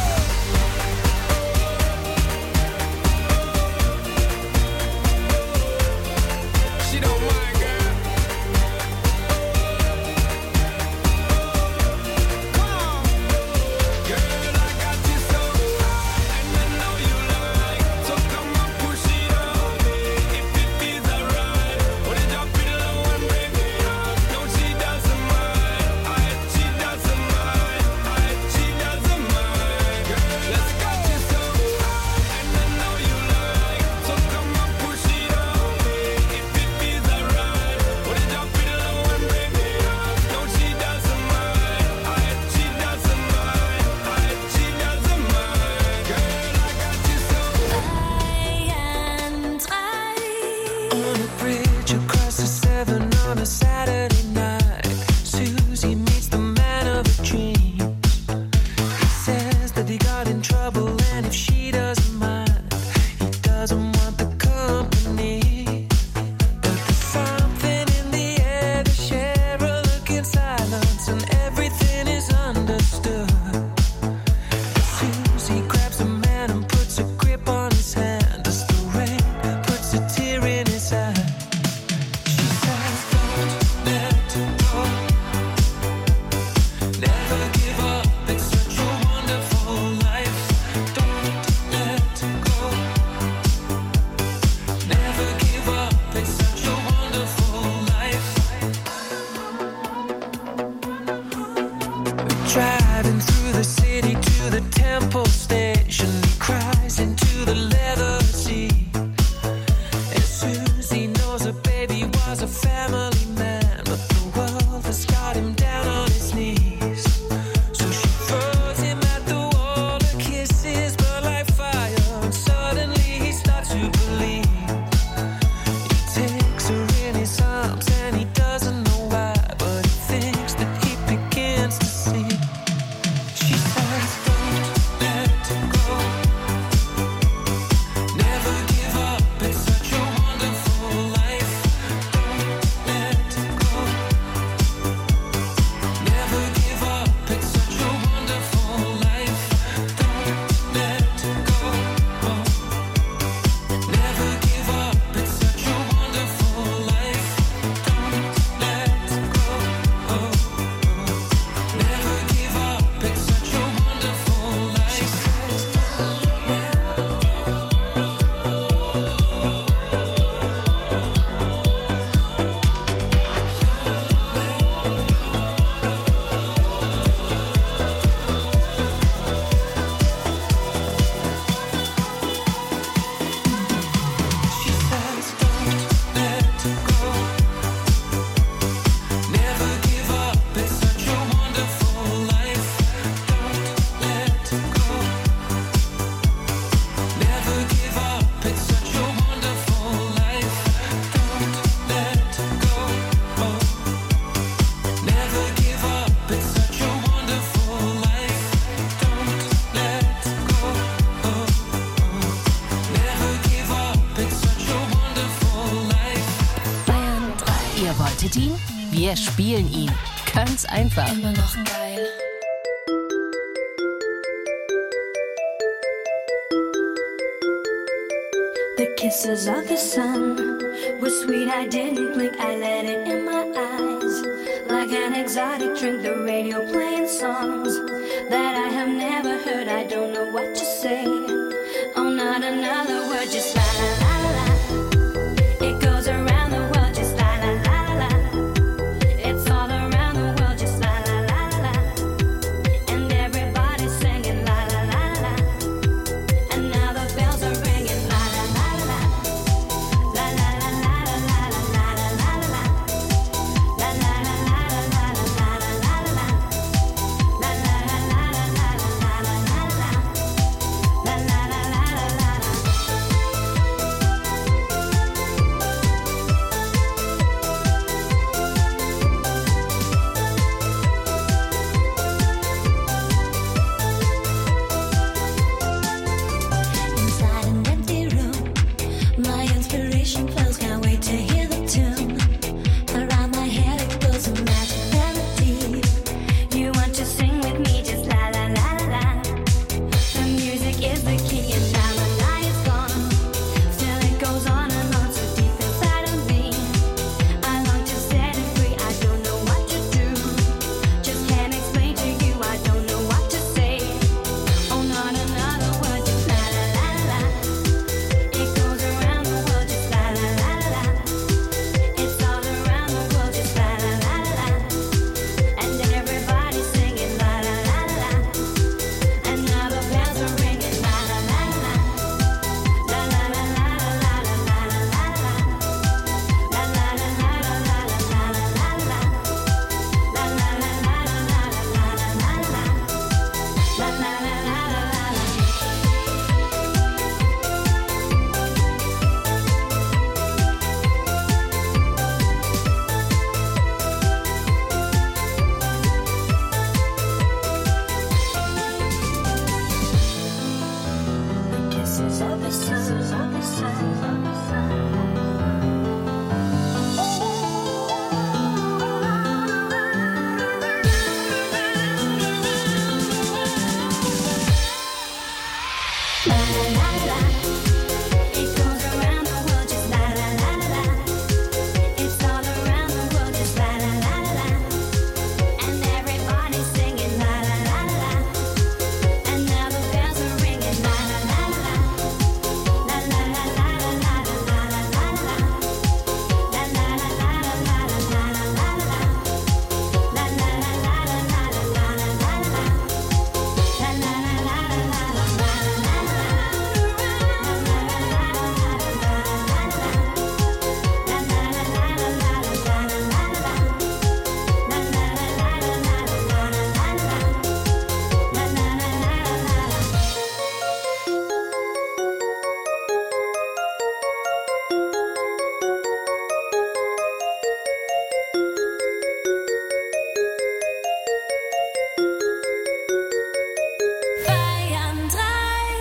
Speaker 1: She don't mind, girl. Come on. Girl, I got you so high, and I know you like. So come on, push it on me. If it feels alright, wanna drop it low and break me off. No, she doesn't mind. I, she doesn't mind. I, she doesn't mind. Girl, let's go. You so high, and I know you like. So come on, push it on me. If it feels alright, wanna drop it low and break me off. No, she doesn't mind. I, she doesn't mind. I, she doesn't mind. Girl, I got you so.
Speaker 17: On a bridge across the Severn on a Saturday night, Susie meets the man of her dreams. He says that he got in trouble, and if she doesn't mind, he doesn't want the company. But there's something in the air, they share a look in silence, and everything is understood. Susie grabs the man and puts a grip on his hand as the rain puts a tear in his eye. She says, don't let go. Never give up, it's such a wonderful life. Don't let go. Never give up, it's such a wonderful life. Driving through the city to the Temple Station, he cries into the leather seat.
Speaker 1: It's such a wonderful life. Don't let go. Never give up. It's such a wonderful life. Don't let go. Never give up. It's such a wonderful life. Never give up, it's such a wonderful life. Don't let go. Never give up, it's such a wonderful life. Don't let go. Never give up, it's such a wonderful life. Don't let go. Never give up, it's such a wonderful life.
Speaker 3: Bayern drei.
Speaker 11: Ihr wolltet ihn? Wir spielen ihn. Ganz einfach.
Speaker 3: Immer noch geil.
Speaker 14: The kisses of the sun were sweet, I didn't blink, I let it in my eyes. Like an exotic drink, the radio playing songs that I have never heard, I don't know what to say. Oh, not another word, just la la la la la. It goes around the world, just la la la la la. It's all around the world, just la la la la la. And everybody's singing la la la la la. And now the bells are ringing la la la la la. La la la la la la la la la la la. La la la la la la la la la la la. La la la la la la la la la la. La la la la la la la. Inside an empty room, my inspiration flows, can't wait to hear the tune. Around my head it goes a magic melody. You want to sing with me, just la la la la la. The music is the key and now the night is gone. Still it goes on and on so deep inside of me. I long to set it free, I don't know what to do. Just can't explain to you, I don't know what to say. Oh, not another word, just la la la la la. It goes around the world, just la la la la la. It's all around the world, just la la la la la. And everybody's singing la la la la la. And now the bells are ringing la la la la la. La la la la la la la la la la. La la la la la la la la la la la. La la la la la la la la la la la. La la la la la la la. The kisses of the sun, of the sun, of the sun. La la la la. It goes around the world, just la la la la la. It's all around the world, just la la la la la. And everybody's singing la la la la la. And now the bells are ringing la la la la la. La la la la la la la la la la. La la la la la la la la la la la. La la la la la la la la la la la. La la la la la la la la la. Bayern drei.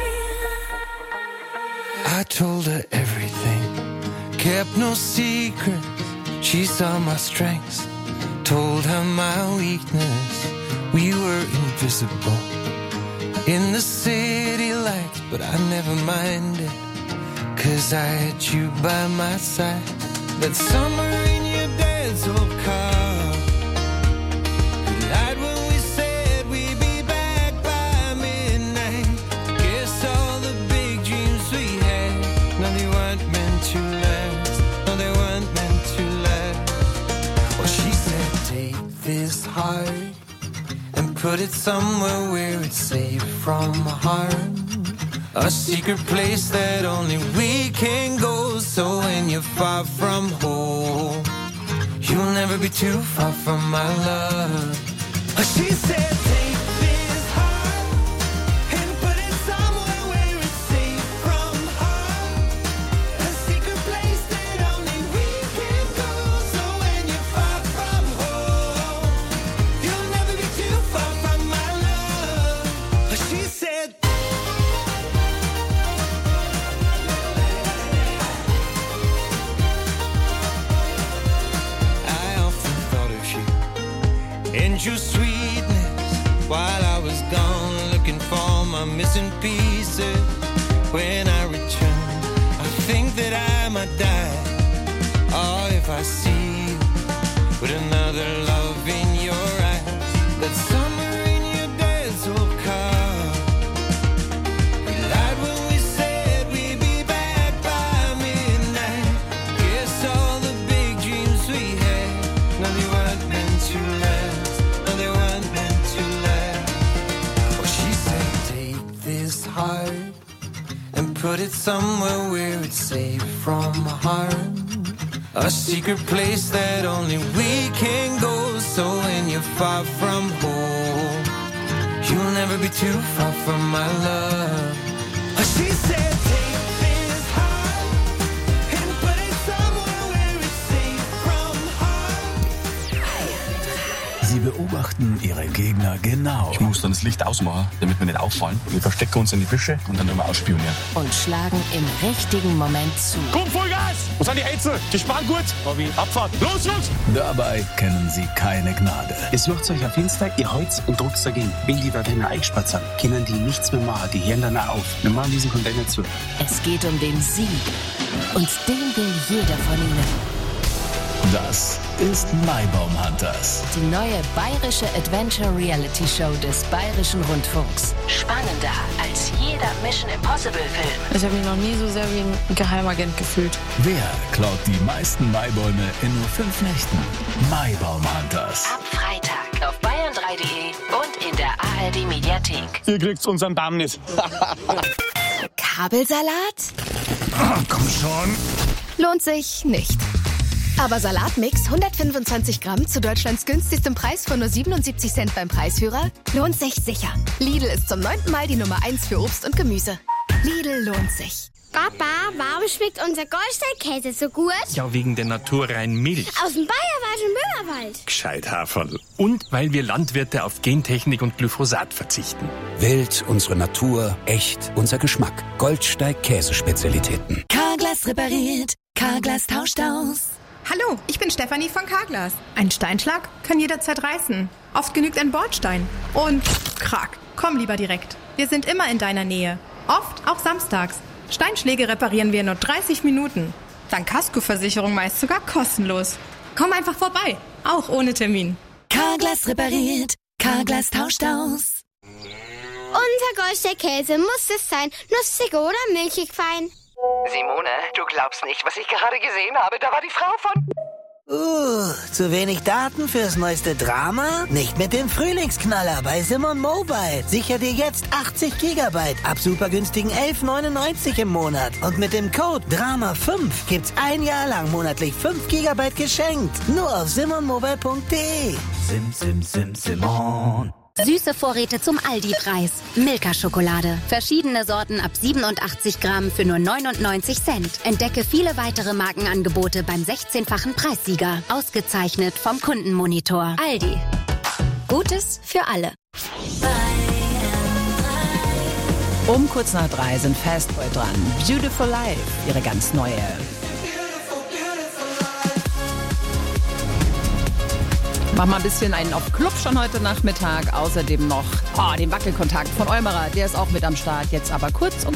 Speaker 1: I told her everything, kept no secrets. She saw my strengths, told her my weakness. We were invisible in the city lights, but I never minded, 'cause I had you by my side. That summer in your dad's old car, we lied when we said we'd be back by midnight. Guess all the big dreams we had, no, they weren't meant to last. No, they weren't meant to last. Well, she said, take this heart and put it somewhere where it's safe from harm. A secret place that only we can go. So when you're far from home, you'll never be too far from my love. She said, take this heart and put it somewhere where it's safe from harm. A secret place that only we can go. So when you're far from home, you'll never be too far from my love. She said, and your sweetness while I was gone, looking for my missing pieces. When I return, I think that I might die. Oh, if I see you with another love in your eyes. That summer in your dad's old car, we lied when we said we'd be back by midnight. Guess all the big dreams we had, no, they weren't meant to last. No, they weren't meant to last. Well, she said, take this heart and put it somewhere where it's safe from harm. A secret place that only we can go. So when you're far from home, you'll never be too far from my love. She said, take this heart and put it somewhere where it's safe from harm.
Speaker 12: Sie beobachten ihre Gegner genau.
Speaker 10: Ich muss dann das Licht ausmachen, damit wir nicht auffallen. Wir verstecken uns in die Büsche und dann immer ausspionieren.
Speaker 3: Und schlagen im richtigen Moment zu.
Speaker 10: Komm, Vollgas! Wo sind die Heizer? Die sparen gut. Bobby, Abfahrt. Los, los!
Speaker 12: Dabei kennen sie keine Gnade.
Speaker 13: Ihr sucht euch ein Fenster, ihr Holz und druckt dagegen. Wenn die da drinnen eingespart sind, können die nichts mehr machen. Die hören dann auch auf. Wir machen diesen Container zu.
Speaker 3: Es geht um den Sieg. Und den will jeder von ihnen.
Speaker 12: Das ist Maibaum Hunters.
Speaker 3: Die neue bayerische Adventure-Reality-Show des Bayerischen Rundfunks. Spannender als jeder Mission Impossible-Film.
Speaker 15: Ich habe mich noch nie so sehr wie ein Geheimagent gefühlt.
Speaker 12: Wer klaut die meisten Maibäume in nur fünf Nächten? Maibaum Hunters.
Speaker 3: Ab Freitag auf bayern drei punkt de und in der A R D-Mediathek.
Speaker 10: Ihr kriegt unseren Baum nicht.
Speaker 16: Kabelsalat?
Speaker 10: Oh, komm schon.
Speaker 16: Lohnt sich nicht. Aber Salatmix hundertfünfundzwanzig Gramm zu Deutschlands günstigstem Preis von nur siebenundsiebzig Cent beim Preisführer lohnt sich sicher. Lidl ist zum neunten Mal die Nummer eins für Obst und Gemüse. Lidl lohnt sich.
Speaker 14: Papa, warum schmeckt unser Goldsteinkäse so gut?
Speaker 10: Ja, wegen der naturreinen Milch.
Speaker 14: Aus dem bayerischen Müllerwald.
Speaker 10: Gescheit Haferl. Und weil wir Landwirte auf Gentechnik und Glyphosat verzichten.
Speaker 13: Wild, unsere Natur, echt, unser Geschmack. Goldsteig Käsespezialitäten.
Speaker 16: Carglass repariert, Carglass tauscht aus.
Speaker 25: Hallo, ich bin Stefanie von Carglass. Ein Steinschlag kann jederzeit reißen. Oft genügt ein Bordstein. Und krack, komm lieber direkt. Wir sind immer in deiner Nähe. Oft auch samstags. Steinschläge reparieren wir in nur dreißig Minuten. Dank Kaskoversicherung meist sogar kostenlos. Komm einfach vorbei, auch ohne Termin.
Speaker 16: Carglass repariert, Carglass tauscht aus.
Speaker 14: Unser Goldsteinkäse muss es sein. Nussig oder milchig fein.
Speaker 26: Simone, du glaubst nicht, was ich gerade gesehen habe. Da war die Frau von...
Speaker 27: Uh, zu wenig Daten fürs neueste Drama? Nicht mit dem Frühlingsknaller bei Simon Mobile. Sicher dir jetzt achtzig Gigabyte ab super günstigen elf neunundneunzig im Monat. Und mit dem Code Drama fünf gibt's ein Jahr lang monatlich fünf Gigabyte geschenkt. Nur auf simon mobile punkt de.
Speaker 28: Sim, sim, sim, Simon.
Speaker 23: Süße Vorräte zum Aldi-Preis. Milka-Schokolade. Verschiedene Sorten ab siebenundachtzig Gramm für nur neunundneunzig Cent. Entdecke viele weitere Markenangebote beim sechzehnfachen Preissieger. Ausgezeichnet vom Kundenmonitor. Aldi. Gutes für alle.
Speaker 7: Um kurz nach drei sind Fastboy dran. Beautiful Life, ihre ganz neue. Mach mal ein bisschen einen auf Club schon heute Nachmittag. Außerdem noch oh, den Wackelkontakt von Eumerer. Der ist auch mit am Start. Jetzt aber kurz und